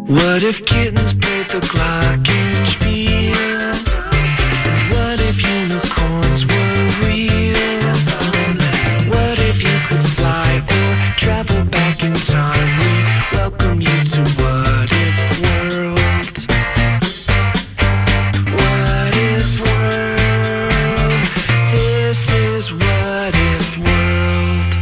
What if kittens played the glockenspiel? And what if unicorns were real? What if you could fly or travel back in time? We welcome you to What If World. What If World? This is What If World.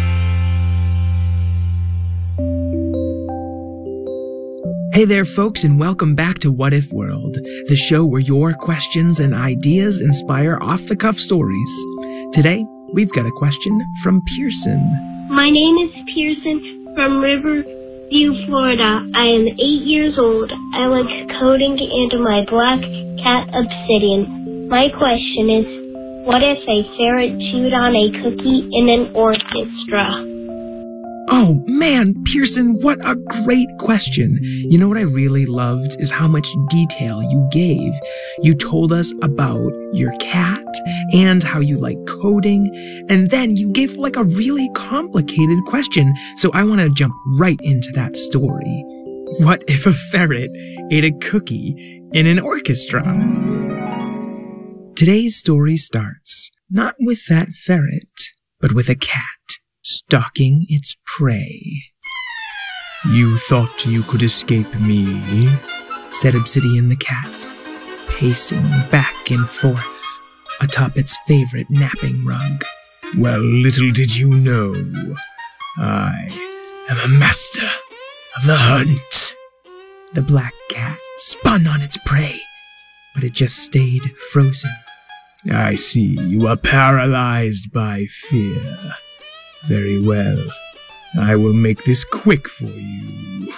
Hey there, folks, and welcome back to What If World, the show where your questions and ideas inspire off-the-cuff stories. Today, we've got a question from Pearson. My name is Pearson from Riverview, Florida. I am 8 years old. I like coding and my black cat Obsidian. My question is, what if a ferret chewed on a cookie in an orchestra? Oh man, Pearson, what a great question. You know what I really loved is how much detail you gave. You told us about your cat and how you like coding, and then you gave like a really complicated question. So I want to jump right into that story. What if a ferret ate a cookie in an orchestra? Today's story starts not with that ferret, but with a cat stalking its prey. "You thought you could escape me," said Obsidian the cat, pacing back and forth atop its favorite napping rug. "Well, little did you know, I am a master of the hunt." The black cat spun on its prey, but it just stayed frozen. "I see you are paralyzed by fear. Very well. I will make this quick for you."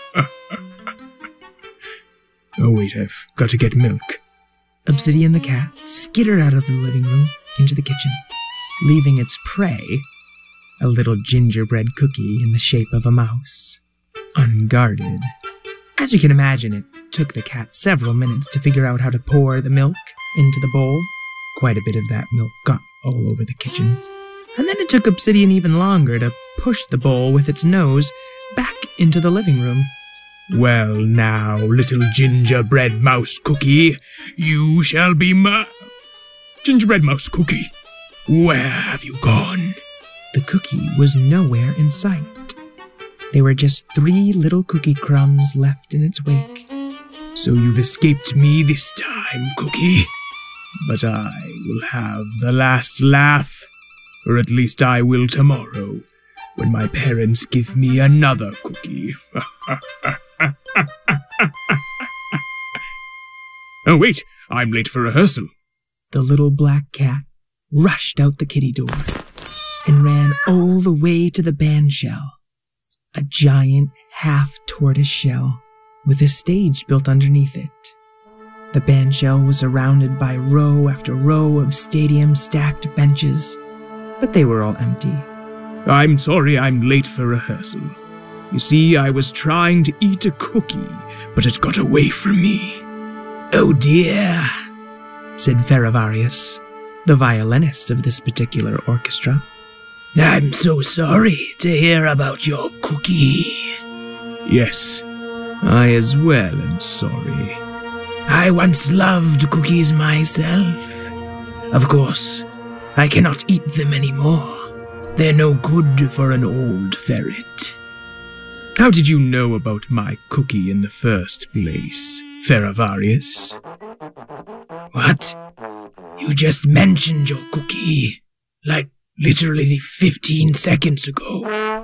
Oh wait, I've got to get milk. Obsidian the cat skittered out of the living room into the kitchen, leaving its prey, a little gingerbread cookie in the shape of a mouse, unguarded. As you can imagine, it took the cat several minutes to figure out how to pour the milk into the bowl. Quite a bit of that milk got all over the kitchen. And then it took Obsidian even longer to push the bowl with its nose back into the living room. "Well now, little gingerbread mouse cookie, you shall be my... Gingerbread mouse cookie, where have you gone?" The cookie was nowhere in sight. There were just 3 little cookie crumbs left in its wake. "So you've escaped me this time, cookie. But I will have the last laugh. Or at least I will tomorrow, when my parents give me another cookie." "Oh wait, I'm late for rehearsal." The little black cat rushed out the kitty door and ran all the way to the band shell, a giant half-tortoise shell with a stage built underneath it. The band shell was surrounded by row after row of stadium-stacked benches, but they were all empty. "I'm sorry I'm late for rehearsal. You see, I was trying to eat a cookie, but it got away from me." "Oh dear," said Feravarius, the violinist of this particular orchestra. "I'm so sorry to hear about your cookie." "Yes, I as well am sorry. I once loved cookies myself. Of course, I cannot eat them anymore. They're no good for an old ferret." "How did you know about my cookie in the first place, Feravarius?" "What? You just mentioned your cookie, like literally 15 seconds ago."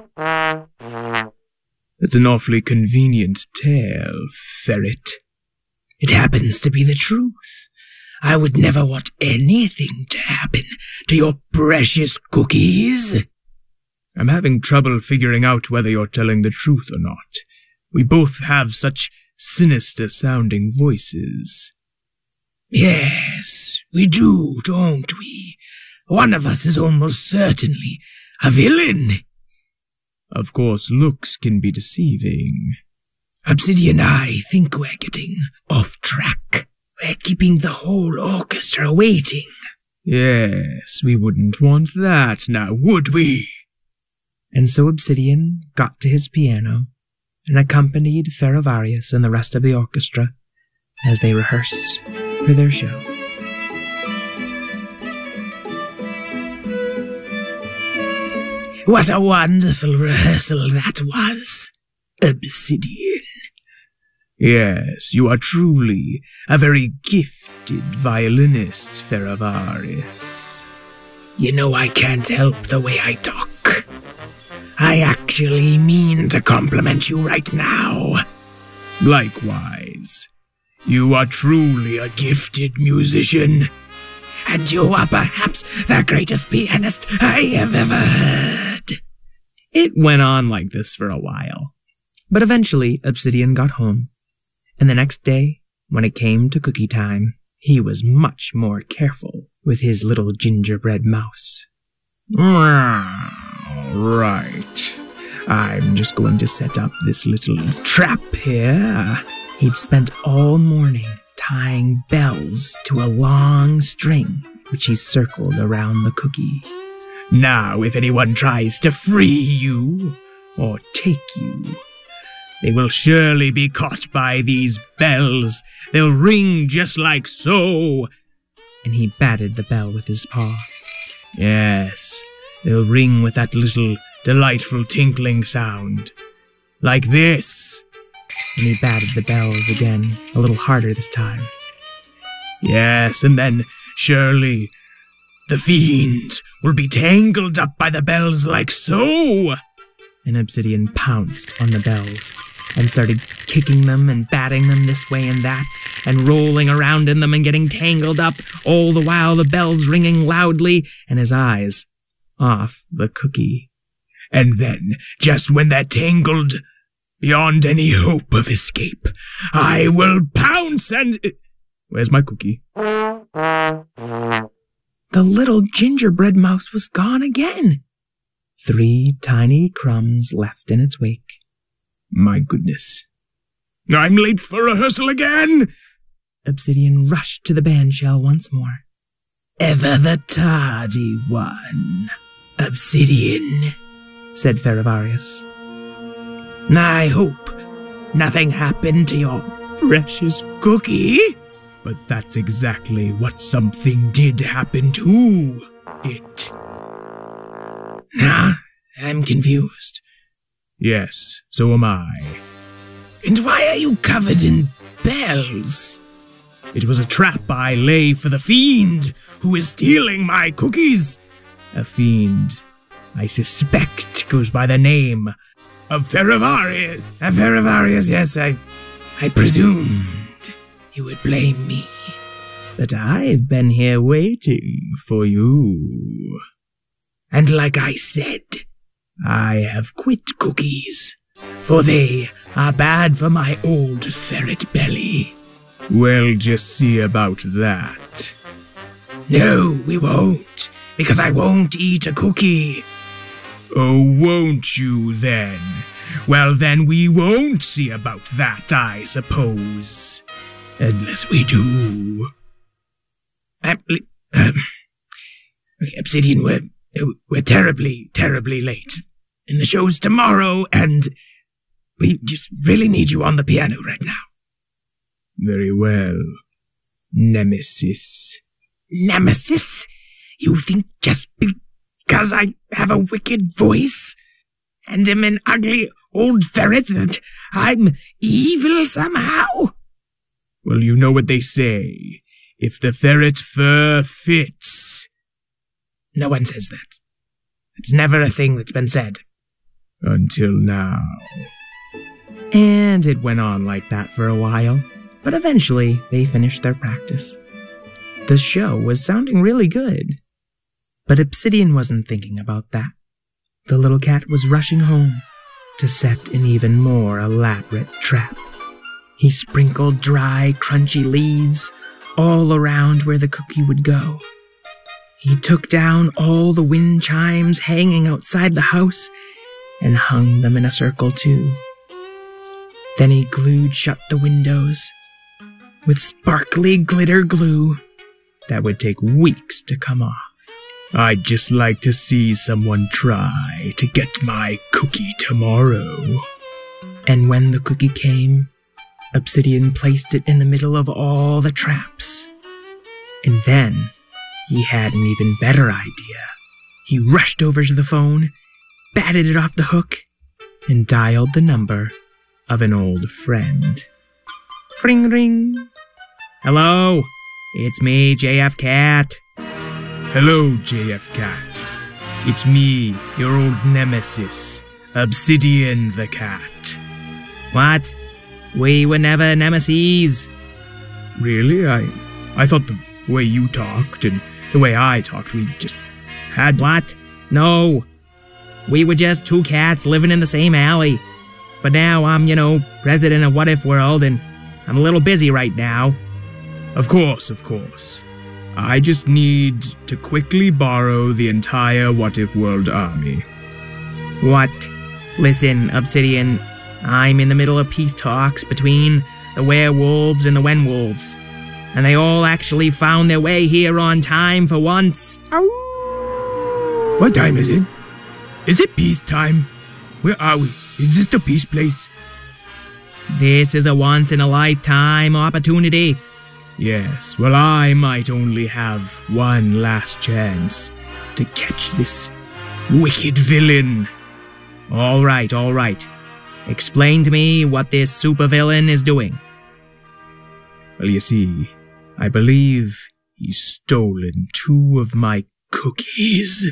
"That's an awfully convenient tale, ferret." "It happens to be the truth. I would never want anything to happen to your precious cookies." "I'm having trouble figuring out whether you're telling the truth or not. We both have such sinister-sounding voices." "Yes, we do, don't we? One of us is almost certainly a villain." "Of course, looks can be deceiving." "Obsidian, I think we're getting off track. We're keeping the whole orchestra waiting." "Yes, we wouldn't want that now, would we?" And so Obsidian got to his piano and accompanied Ferravarius and the rest of the orchestra as they rehearsed for their show. What a wonderful rehearsal that was, Obsidian. Yes, you are truly a very gifted violinist, Ferravarius. You know I can't help the way I talk. I actually mean to compliment you right now. Likewise. You are truly a gifted musician. And you are perhaps the greatest pianist I have ever heard. It went on like this for a while. But eventually, Obsidian got home. And the next day, when it came to cookie time, he was much more careful with his little gingerbread mouse. Right. I'm just going to set up this little trap here. He'd spent all morning tying bells to a long string, which he circled around the cookie. Now, if anyone tries to free you, or take you, they will surely be caught by these bells. They'll ring just like so. And he batted the bell with his paw. Yes, they'll ring with that little delightful tinkling sound. Like this. And he batted the bells again, a little harder this time. Yes, and then, surely, the fiend will be tangled up by the bells like so. And Obsidian pounced on the bells and started kicking them and batting them this way and that, and rolling around in them and getting tangled up, all the while the bells ringing loudly, and his eyes off the cookie. And then, just when they're tangled beyond any hope of escape, I will pounce and... Where's my cookie? The little gingerbread mouse was gone again. 3 tiny crumbs left in its wake. My goodness. I'm late for rehearsal again! Obsidian rushed to the bandshell once more. Ever the tardy one, Obsidian, said Ferravarius. I hope nothing happened to your precious cookie. But that's exactly what something did happen to it. I'm confused. Yes, so am I. And why are you covered in bells? It was a trap I lay for the fiend who is stealing my cookies. A fiend, I suspect, goes by the name of Ferravarius. Ferravarius, yes, I presumed you would blame me. But I've been here waiting for you. And like I said, I have quit cookies, for they are bad for my old ferret belly. We'll just see about that. No, we won't, because I won't eat a cookie. Oh, won't you then? Well, then we won't see about that, I suppose. Unless we do. Obsidian, we're terribly, terribly late. And the show's tomorrow, and we just really need you on the piano right now. Very well, Nemesis. Nemesis? You think just because I have a wicked voice and am an ugly old ferret that I'm evil somehow? Well, you know what they say. If the ferret fur fits. No one says that. It's never a thing that's been said. Until now. And it went on like that for a while, but eventually they finished their practice. The show was sounding really good. But Obsidian wasn't thinking about that. The little cat was rushing home to set an even more elaborate trap. He sprinkled dry, crunchy leaves all around where the cookie would go. He took down all the wind chimes hanging outside the house and hung them in a circle too. Then he glued shut the windows with sparkly glitter glue that would take weeks to come off. I'd just like to see someone try to get my cookie tomorrow. And when the cookie came, Obsidian placed it in the middle of all the traps. And then he had an even better idea. He rushed over to the phone, batted it off the hook, and dialed the number of an old friend. Ring, ring. Hello, it's me, JF Cat. Hello, JF Cat. It's me, your old nemesis, Obsidian the Cat. What? We were never nemesis. Really? I thought the way you talked and the way I talked, we just had... What? No. We were just two cats living in the same alley. But now I'm, president of What If World, and I'm a little busy right now. Of course. I just need to quickly borrow the entire What If World army. What? Listen, Obsidian, I'm in the middle of peace talks between the werewolves and the wenwolves. And they all actually found their way here on time for once. Ow! What time is it? Is it peace time? Where are we? Is this the peace place? This is a once-in-a-lifetime opportunity. Yes, well, I might only have one last chance to catch this wicked villain. All right. Explain to me what this supervillain is doing. Well, you see, I believe he's stolen 2 of my cookies.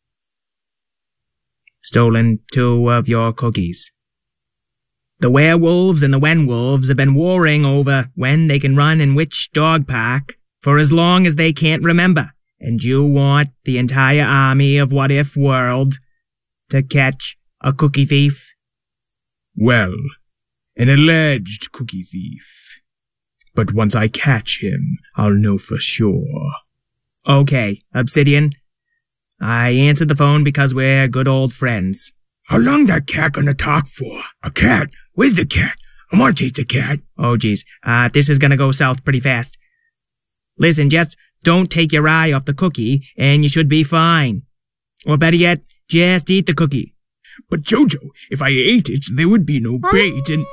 Stolen 2 of your cookies. The werewolves and the wenwolves have been warring over when they can run in which dog park for as long as they can't remember, and you want the entire army of What If World to catch a cookie thief? Well, an alleged cookie thief. But once I catch him, I'll know for sure. Okay, Obsidian. I answered the phone because we're good old friends. How long that cat gonna talk for? A cat? Where's the cat? I wanna chase the cat. Oh, geez. This is gonna go south pretty fast. Listen, just don't take your eye off the cookie, and you should be fine. Or better yet, just eat the cookie. But Jojo, if I ate it, there would be no bait and...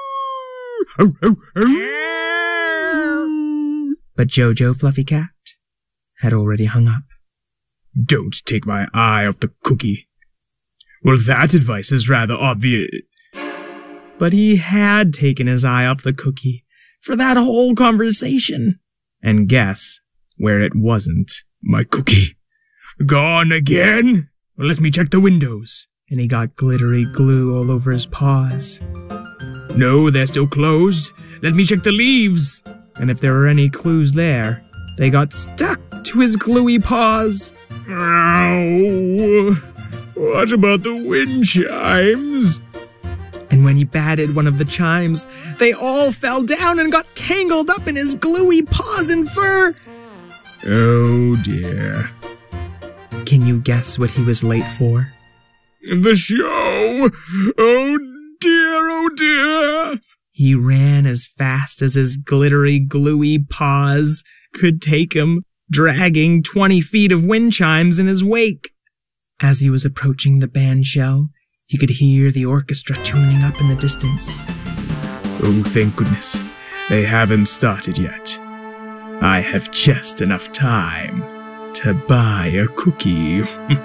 But Jojo Fluffy Cat had already hung up. Don't take my eye off the cookie. Well, that advice is rather obvious. But he had taken his eye off the cookie for that whole conversation. And guess where it wasn't? My cookie. Gone again? Well, let me check the windows. And he got glittery glue all over his paws. No, they're still closed. Let me check the leaves. And if there were any clues there, they got stuck to his gluey paws. Ow! What about the wind chimes? And when he batted one of the chimes, they all fell down and got tangled up in his gluey paws and fur. Oh dear. Can you guess what he was late for? The show! Oh dear! He ran as fast as his glittery, gluey paws could take him, dragging 20 feet of wind chimes in his wake. As he was approaching the band shell, he could hear the orchestra tuning up in the distance. Oh, thank goodness. They haven't started yet. I have just enough time to buy a cookie.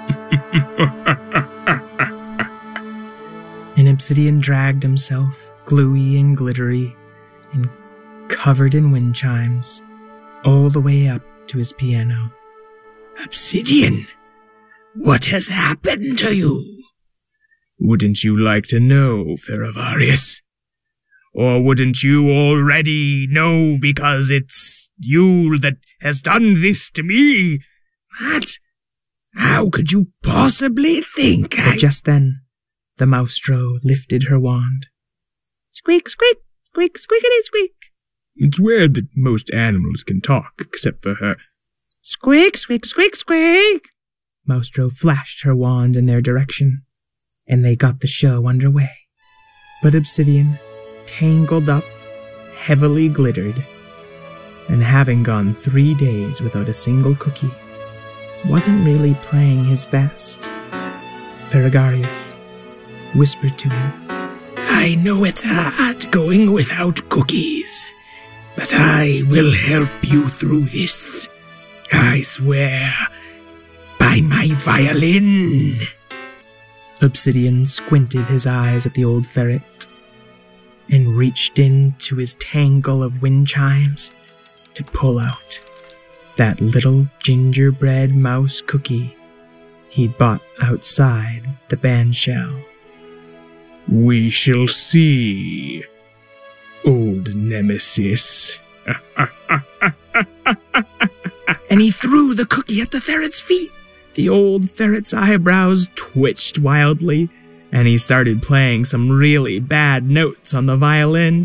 And Obsidian dragged himself, gluey and glittery, and covered in wind chimes, all the way up to his piano. Obsidian, what has happened to you? Wouldn't you like to know, Feravarius? Or wouldn't you already know because it's you that has done this to me? What? How could you possibly think But just then, the Maestro lifted her wand. Squeak, squeak, squeak, squeakity, squeak. It's weird that most animals can talk, except for her. Squeak, squeak, squeak, squeak. Maestro flashed her wand in their direction, and they got the show underway. But Obsidian, tangled up, heavily glittered, and having gone 3 days without a single cookie, wasn't really playing his best. Ferragarius whispered to him, I know it's hard going without cookies, but I will help you through this. I swear, by my violin. Obsidian squinted his eyes at the old ferret and reached into his tangle of wind chimes to pull out that little gingerbread mouse cookie he'd bought outside the band shell. We shall see, old nemesis. And he threw the cookie at the ferret's feet. The old ferret's eyebrows twitched wildly, and he started playing some really bad notes on the violin.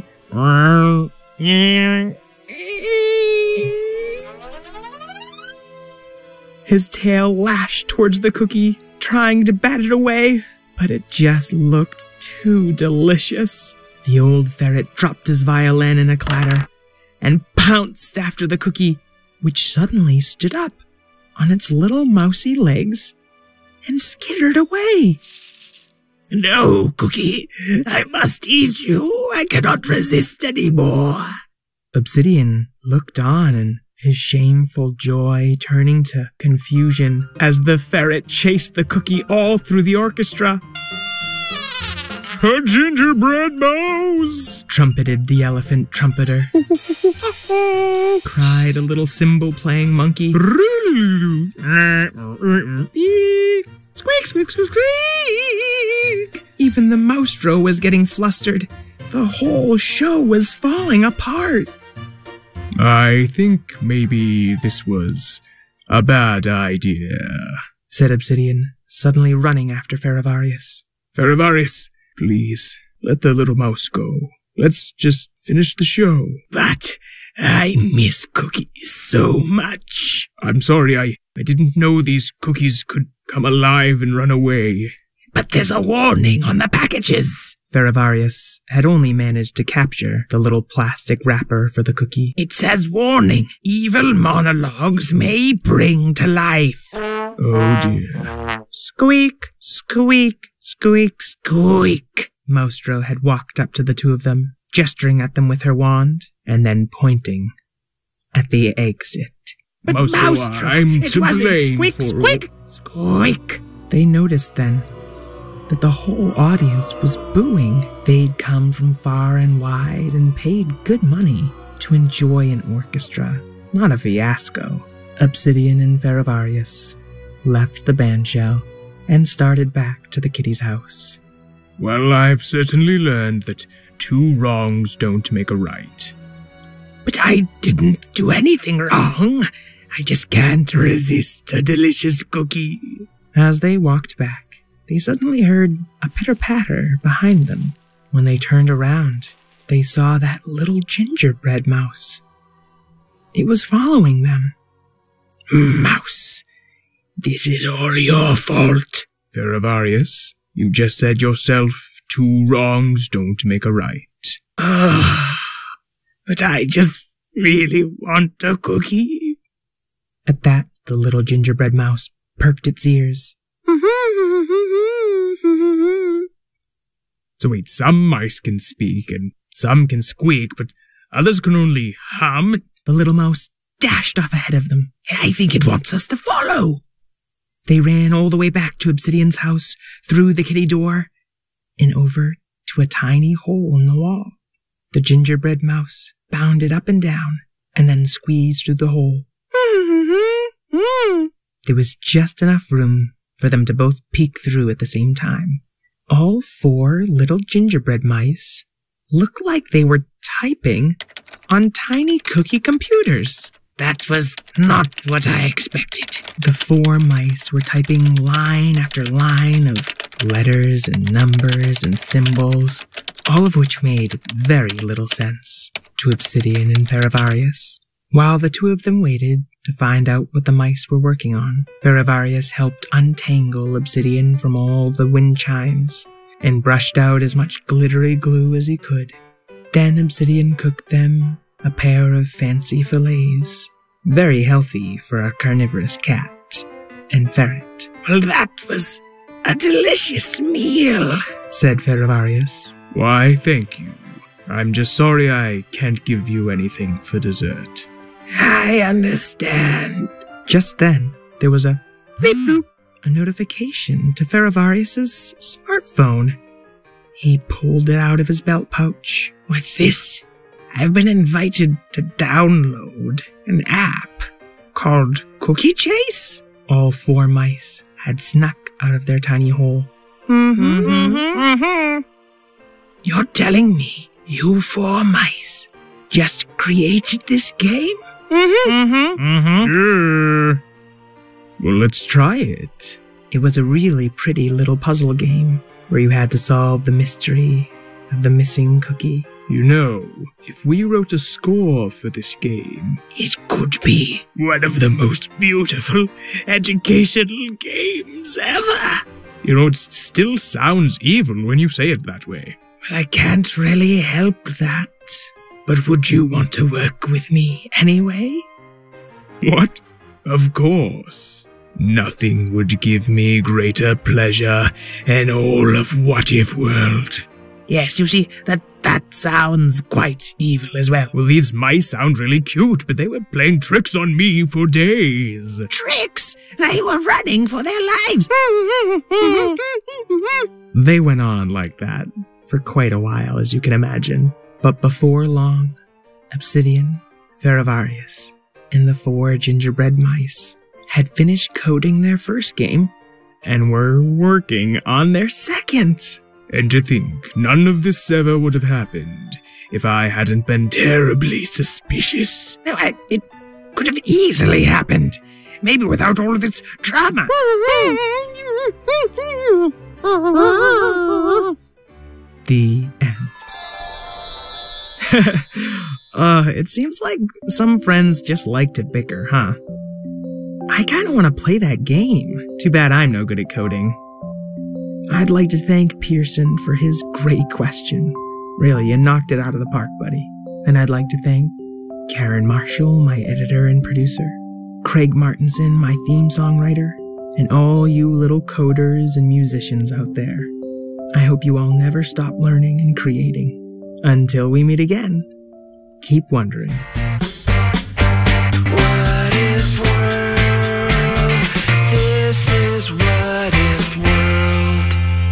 His tail lashed towards the cookie, trying to bat it away, but it just looked too delicious. The old ferret dropped his violin in a clatter and pounced after the cookie, which suddenly stood up on its little mousy legs and skittered away. No, Cookie, I must eat you. I cannot resist anymore. Obsidian looked on, and his shameful joy turning to confusion as the ferret chased the cookie all through the orchestra. A gingerbread mouse! Trumpeted the elephant trumpeter. Cried a little cymbal-playing monkey. Squeak, squeak, squeak, squeak! Even the maestro was getting flustered. The whole show was falling apart. I think maybe this was a bad idea, said Obsidian, suddenly running after Ferravarius. Ferravarius, please, let the little mouse go. Let's just finish the show. But I miss cookies so much. I'm sorry, I didn't know these cookies could come alive and run away. But there's a warning on the packages. Ferravarius had only managed to capture the little plastic wrapper for the cookie. It says, warning, evil monologues may bring to life. Oh dear. Squeak, squeak, squeak, squeak. Maestro had walked up to the two of them, gesturing at them with her wand, and then pointing at the exit. But Maestro, I'm to blame squeak, for squeak, squeak. They noticed then that the whole audience was booing. They'd come from far and wide and paid good money to enjoy an orchestra, not a fiasco. Obsidian and Ferravarius left the bandshell and started back to the kitty's house. Well, I've certainly learned that 2 wrongs don't make a right. But I didn't do anything wrong. I just can't resist a delicious cookie. As they walked back, they suddenly heard a pitter-patter behind them. When they turned around, they saw that little gingerbread mouse. It was following them. Mouse, this is all your fault. Ferravarius, you just said yourself 2 wrongs don't make a right. But I just really want a cookie. At that, the little gingerbread mouse perked its ears. So wait, some mice can speak and some can squeak, but others can only hum. The little mouse dashed off ahead of them. I think it wants us to follow. They ran all the way back to Obsidian's house, through the kitty door, and over to a tiny hole in the wall. The gingerbread mouse bounded up and down, and then squeezed through the hole. There was just enough room for them to both peek through at the same time. All 4 little gingerbread mice looked like they were typing on tiny cookie computers. That was not what I expected. The 4 mice were typing line after line of letters and numbers and symbols, all of which made very little sense to Obsidian and Ferravarius. While the 2 of them waited to find out what the mice were working on, Ferravarius helped untangle Obsidian from all the wind chimes and brushed out as much glittery glue as he could. Then Obsidian cooked them a pair of fancy fillets, very healthy for a carnivorous cat and ferret. Well, that was a delicious meal, said Ferravarius, Why, thank you. I'm just sorry I can't give you anything for dessert. I understand. Just then, there was a beep boop, a notification to Faravarius's smartphone. He pulled it out of his belt pouch. What's this? I've been invited to download an app called Cookie Chase. All 4 mice had snuck out of their tiny hole. You're telling me you 4 mice just created this game? Sure. Well, let's try it. It was a really pretty little puzzle game where you had to solve the mystery of the missing cookie. You know, if we wrote a score for this game, It could be one of the most beautiful educational games ever. you know, it still sounds evil when you say it that way. Well, I can't really help that. But would you want to work with me anyway? What? Of course. Nothing would give me greater pleasure in all of What If World. Yes, you see, that sounds quite evil as well. Well, these mice sound really cute, but they were playing tricks on me for days. Tricks! They were running for their lives! They went on like that for quite a while, as you can imagine. But before long, Obsidian, Faravarius, and the 4 gingerbread mice had finished coding their first game and were working on their second. And to think none of this ever would have happened if I hadn't been terribly suspicious. No, it could have easily happened. Maybe without all of this drama. The end. It seems like some friends just like to bicker, huh? I kind of want to play that game. Too bad I'm no good at coding. I'd like to thank Pearson for his great question. Really, you knocked it out of the park, buddy. And I'd like to thank Karen Marshall, my editor and producer, Craig Martinson, my theme songwriter, and all you little coders and musicians out there. I hope you all never stop learning and creating. Until we meet again, keep wondering. What if world? This is What If World.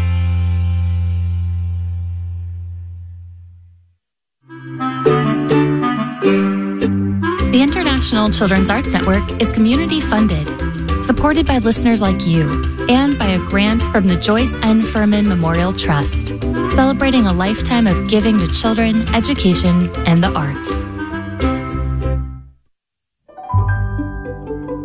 The International Children's Arts Network is community funded, supported by listeners like you, and by a grant from the Joyce N. Furman Memorial Trust, celebrating a lifetime of giving to children, education, and the arts.